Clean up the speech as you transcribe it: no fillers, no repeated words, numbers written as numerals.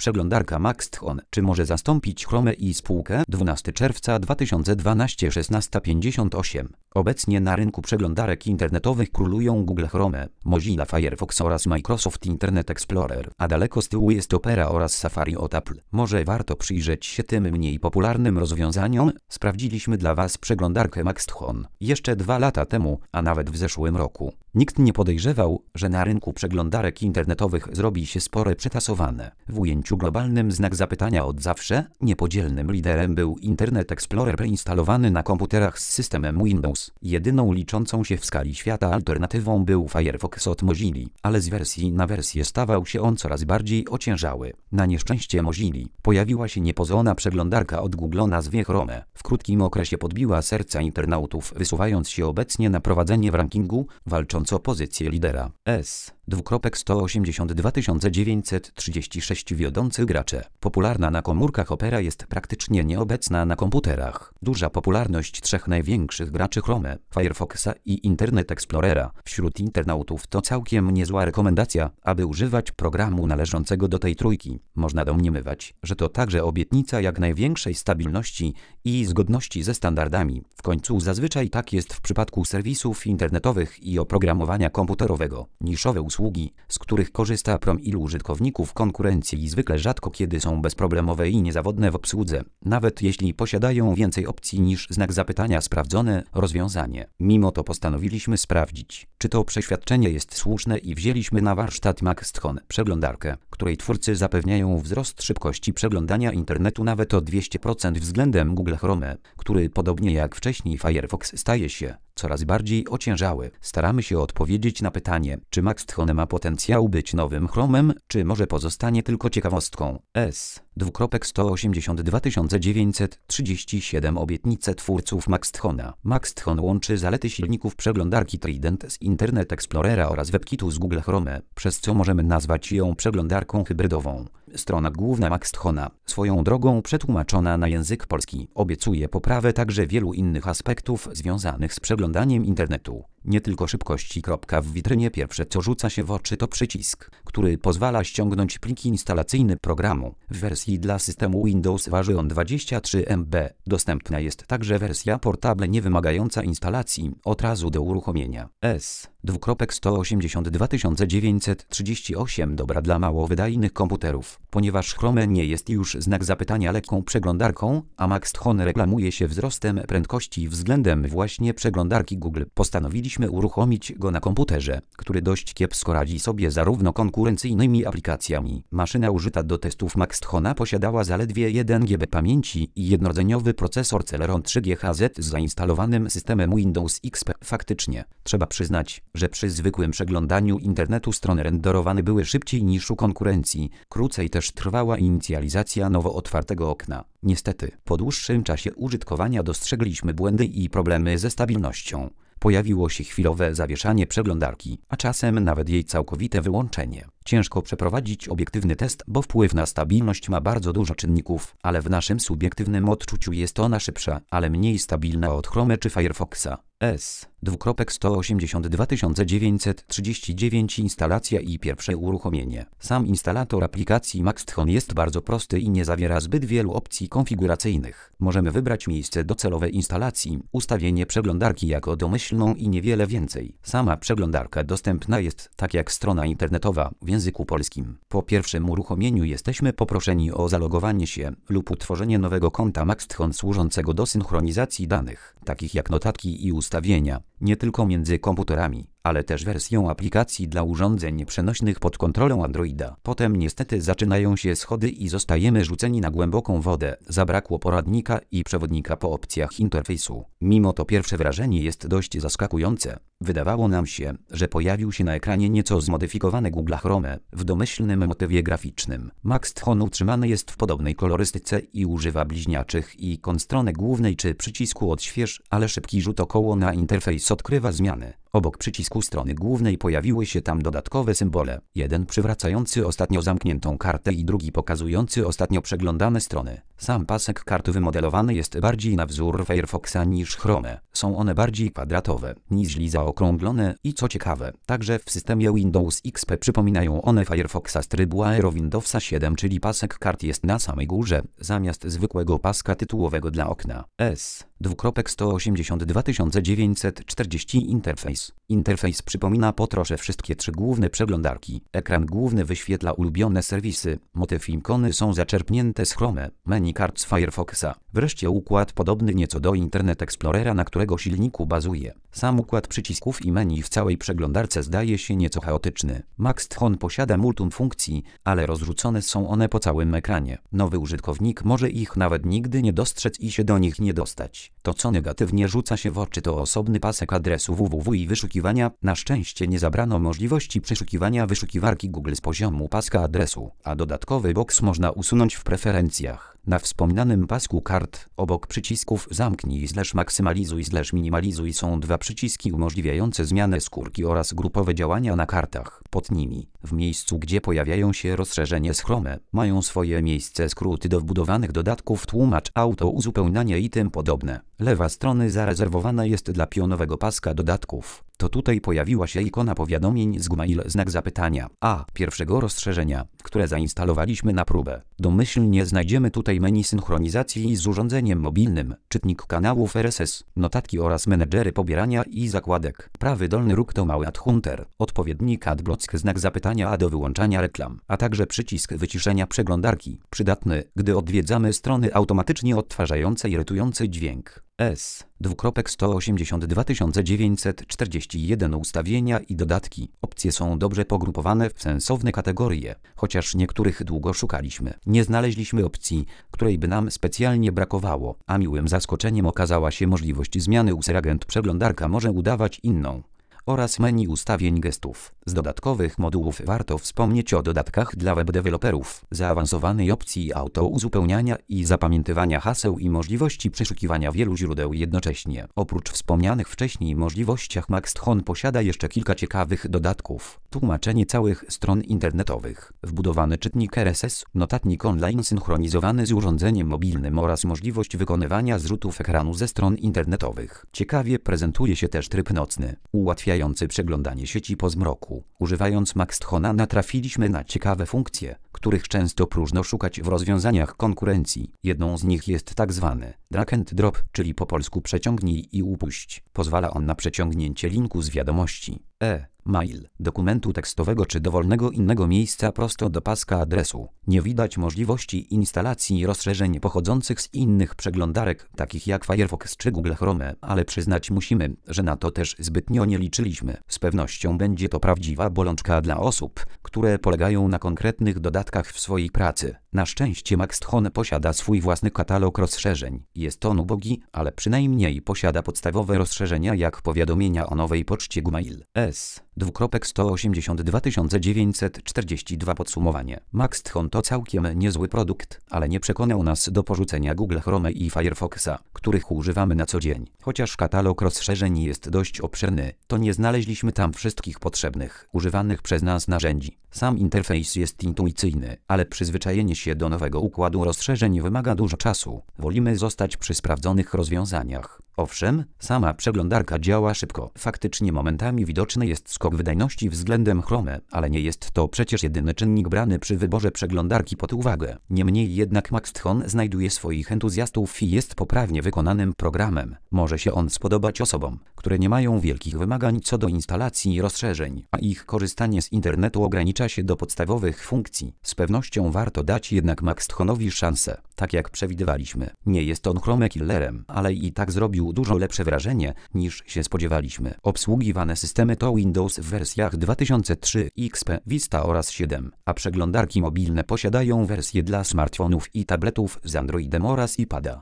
Przeglądarka Maxthon. Czy może zastąpić Chrome i spółkę? 12 czerwca 2012 16:58. Obecnie na rynku przeglądarek internetowych królują Google Chrome, Mozilla Firefox oraz Microsoft Internet Explorer, a daleko z tyłu jest Opera oraz Safari od Apple. Może warto przyjrzeć się tym mniej popularnym rozwiązaniom? Sprawdziliśmy dla Was przeglądarkę Maxthon jeszcze 2 lata temu, a nawet w zeszłym roku. Nikt nie podejrzewał, że na rynku przeglądarek internetowych zrobi się spore przetasowane. W ujęciu globalnym znak zapytania od zawsze niepodzielnym liderem był Internet Explorer preinstalowany na komputerach z systemem Windows. Jedyną liczącą się w skali świata alternatywą był Firefox od Mozilli, ale z wersji na wersję stawał się on coraz bardziej ociężały. Na nieszczęście Mozilli pojawiła się niepozorna przeglądarka od Google o nazwie Chrome. W krótkim okresie podbiła serca internautów, wysuwając się obecnie na prowadzenie w rankingu, walcząc o pozycję lidera. 182 936 wiodących gracze. Popularna na komórkach Opera jest praktycznie nieobecna na komputerach. Duża popularność 3 największych graczy Chrome, Firefoxa i Internet Explorera wśród internautów to całkiem niezła rekomendacja, aby używać programu należącego do tej trójki. Można domniemywać, że to także obietnica jak największej stabilności i zgodności ze standardami. W końcu zazwyczaj tak jest w przypadku serwisów internetowych i oprogramowania komputerowego. Niszowe usługi, z których korzysta ilu użytkowników konkurencji, zwykle rzadko kiedy są bezproblemowe i niezawodne w obsłudze, nawet jeśli posiadają więcej opcji niż znak zapytania sprawdzone rozwiązanie. Mimo to postanowiliśmy sprawdzić, czy to przeświadczenie jest słuszne i wzięliśmy na warsztat Maxthon przeglądarkę, której twórcy zapewniają wzrost szybkości przeglądania internetu nawet o 200% względem Google Chrome, który podobnie jak wcześniej Firefox staje się coraz bardziej ociężały. Staramy się odpowiedzieć na pytanie, czy Maxthon ma potencjał być nowym Chromem, czy może pozostanie tylko ciekawostką. 182 937 obietnice twórców Maxthona. Maxthon łączy zalety silników przeglądarki Trident z Internet Explorera oraz WebKitu z Google Chrome, przez co możemy nazwać ją przeglądarką hybrydową. Strona główna Maxthona, swoją drogą przetłumaczona na język polski, obiecuje poprawę także wielu innych aspektów związanych z przeglądaniem internetu. Nie tylko szybkości. W witrynie pierwsze co rzuca się w oczy to przycisk, który pozwala ściągnąć pliki instalacyjne programu. W wersji dla systemu Windows waży on 23 MB. Dostępna jest także wersja portable niewymagająca instalacji od razu do uruchomienia. 182 938 dobra dla mało wydajnych komputerów. Ponieważ Chrome nie jest już znak zapytania lekką przeglądarką, a Maxthon reklamuje się wzrostem prędkości względem właśnie przeglądarki Google, postanowiliśmy uruchomić go na komputerze, który dość kiepsko radzi sobie zarówno konkurencyjnymi aplikacjami. Maszyna użyta do testów Maxthona posiadała zaledwie 1 GB pamięci i jednorodzeniowy procesor Celeron 3 GHz z zainstalowanym systemem Windows XP. Faktycznie, trzeba przyznać, że przy zwykłym przeglądaniu internetu strony renderowane były szybciej niż u konkurencji. Krócej też trwała inicjalizacja nowo otwartego okna. Niestety, po dłuższym czasie użytkowania dostrzegliśmy błędy i problemy ze stabilnością. Pojawiło się chwilowe zawieszanie przeglądarki, a czasem nawet jej całkowite wyłączenie. Ciężko przeprowadzić obiektywny test, bo wpływ na stabilność ma bardzo dużo czynników, ale w naszym subiektywnym odczuciu jest ona szybsza, ale mniej stabilna od Chrome czy Firefoxa. 182 939 instalacja i pierwsze uruchomienie. Sam instalator aplikacji Maxthon jest bardzo prosty i nie zawiera zbyt wielu opcji konfiguracyjnych. Możemy wybrać miejsce docelowe instalacji, ustawienie przeglądarki jako domyślną i niewiele więcej. Sama przeglądarka dostępna jest tak jak strona internetowa w języku polskim. Po pierwszym uruchomieniu jesteśmy poproszeni o zalogowanie się lub utworzenie nowego konta Maxthon służącego do synchronizacji danych, takich jak notatki i ustawienia, nie tylko między komputerami, ale też wersją aplikacji dla urządzeń przenośnych pod kontrolą Androida. Potem niestety zaczynają się schody i zostajemy rzuceni na głęboką wodę. Zabrakło poradnika i przewodnika po opcjach interfejsu. Mimo to pierwsze wrażenie jest dość zaskakujące. Wydawało nam się, że pojawił się na ekranie nieco zmodyfikowany Google Chrome w domyślnym motywie graficznym. Maxthon utrzymany jest w podobnej kolorystyce i używa bliźniaczych ikon strony głównej czy przycisku odśwież, ale szybki rzut około na interfejs odkrywa zmiany. Obok przycisku strony głównej pojawiły się tam dodatkowe symbole. Jeden przywracający ostatnio zamkniętą kartę i drugi pokazujący ostatnio przeglądane strony. Sam pasek kart wymodelowany jest bardziej na wzór Firefoxa niż Chrome. Są one bardziej kwadratowe, niźli zaokrąglone i co ciekawe, także w systemie Windows XP przypominają one Firefoxa z trybu Aero Windowsa 7, czyli pasek kart jest na samej górze, zamiast zwykłego paska tytułowego dla okna. S. 2.182.940 Interfejs. Interfejs przypomina po trosze wszystkie trzy główne przeglądarki. Ekran główny wyświetla ulubione serwisy. Motyw ikony są zaczerpnięte z Chrome, menu kart z Firefoxa. Wreszcie układ podobny nieco do Internet Explorera, na którego silniku bazuje. Sam układ przycisków i menu w całej przeglądarce zdaje się nieco chaotyczny. Maxthon posiada multum funkcji, ale rozrzucone są one po całym ekranie. Nowy użytkownik może ich nawet nigdy nie dostrzec i się do nich nie dostać. To, co negatywnie rzuca się w oczy, to osobny pasek adresu www i wyszukiwania. Na szczęście nie zabrano możliwości przeszukiwania wyszukiwarki Google z poziomu paska adresu, a dodatkowy boks można usunąć w preferencjach. Na wspominanym pasku kart, obok przycisków zamknij, maksymalizuj, minimalizuj są dwa przyciski umożliwiające zmianę skórki oraz grupowe działania na kartach. Pod nimi, w miejscu gdzie pojawiają się rozszerzenie z Chrome, mają swoje miejsce skróty do wbudowanych dodatków, tłumacz, auto, uzupełnianie i tym podobne. Lewa strona zarezerwowana jest dla pionowego paska dodatków. To tutaj pojawiła się ikona powiadomień z Gmail znak zapytania, a pierwszego rozszerzenia, które zainstalowaliśmy na próbę. Domyślnie znajdziemy tutaj menu synchronizacji z urządzeniem mobilnym, czytnik kanałów RSS, notatki oraz menedżery pobierania i zakładek. Prawy dolny róg to mały adhunter, odpowiednik adblock znak zapytania a do wyłączania reklam, a także przycisk wyciszenia przeglądarki, przydatny, gdy odwiedzamy strony automatycznie odtwarzające irytujący dźwięk. S. 2.182.941 Ustawienia i dodatki. Opcje są dobrze pogrupowane w sensowne kategorie, chociaż niektórych długo szukaliśmy. Nie znaleźliśmy opcji, której by nam specjalnie brakowało, a miłym zaskoczeniem okazała się możliwość zmiany user-agent. Przeglądarka może udawać inną. Oraz menu ustawień gestów. Z dodatkowych modułów warto wspomnieć o dodatkach dla webdeweloperów, zaawansowanej opcji auto uzupełniania i zapamiętywania haseł i możliwości przeszukiwania wielu źródeł jednocześnie. Oprócz wspomnianych wcześniej możliwościach, Maxthon posiada jeszcze kilka ciekawych dodatków. Tłumaczenie całych stron internetowych, wbudowany czytnik RSS, notatnik online synchronizowany z urządzeniem mobilnym oraz możliwość wykonywania zrzutów ekranu ze stron internetowych. Ciekawie prezentuje się też tryb nocny, ułatwiający przeglądanie sieci po zmroku. Używając Maxthona natrafiliśmy na ciekawe funkcje, których często próżno szukać w rozwiązaniach konkurencji. Jedną z nich jest tak zwany drag and drop, czyli po polsku przeciągnij i upuść. Pozwala on na przeciągnięcie linku z wiadomości, mail, dokumentu tekstowego czy dowolnego innego miejsca prosto do paska adresu. Nie widać możliwości instalacji rozszerzeń pochodzących z innych przeglądarek, takich jak Firefox czy Google Chrome, ale przyznać musimy, że na to też zbytnio nie liczyliśmy. Z pewnością będzie to prawdziwa bolączka dla osób, które polegają na konkretnych dodatkach w swojej pracy. Na szczęście Maxthon posiada swój własny katalog rozszerzeń. Jest on ubogi, ale przynajmniej posiada podstawowe rozszerzenia jak powiadomienia o nowej poczcie Gmail. S. 2.182.942 Podsumowanie. Maxthon to całkiem niezły produkt, ale nie przekonał nas do porzucenia Google Chrome i Firefoxa, których używamy na co dzień. Chociaż katalog rozszerzeń jest dość obszerny, to nie znaleźliśmy tam wszystkich potrzebnych, używanych przez nas narzędzi. Sam interfejs jest intuicyjny, ale przyzwyczajenie się do nowego układu rozszerzeń wymaga dużo czasu. Wolimy zostać przy sprawdzonych rozwiązaniach. Owszem, sama przeglądarka działa szybko. Faktycznie momentami widoczny jest skok wydajności względem Chrome, ale nie jest to przecież jedyny czynnik brany przy wyborze przeglądarki pod uwagę. Niemniej jednak Maxthon znajduje swoich entuzjastów i jest poprawnie wykonanym programem. Może się on spodobać osobom, które nie mają wielkich wymagań co do instalacji rozszerzeń, a ich korzystanie z internetu ogranicza się do podstawowych funkcji. Z pewnością warto dać jednak Maxthonowi szansę. Tak jak przewidywaliśmy, nie jest on Chrome killerem, ale i tak zrobił dużo lepsze wrażenie niż się spodziewaliśmy. Obsługiwane systemy to Windows w wersjach 2003, XP, Vista oraz 7, a przeglądarki mobilne posiadają wersje dla smartfonów i tabletów z Androidem oraz iPada.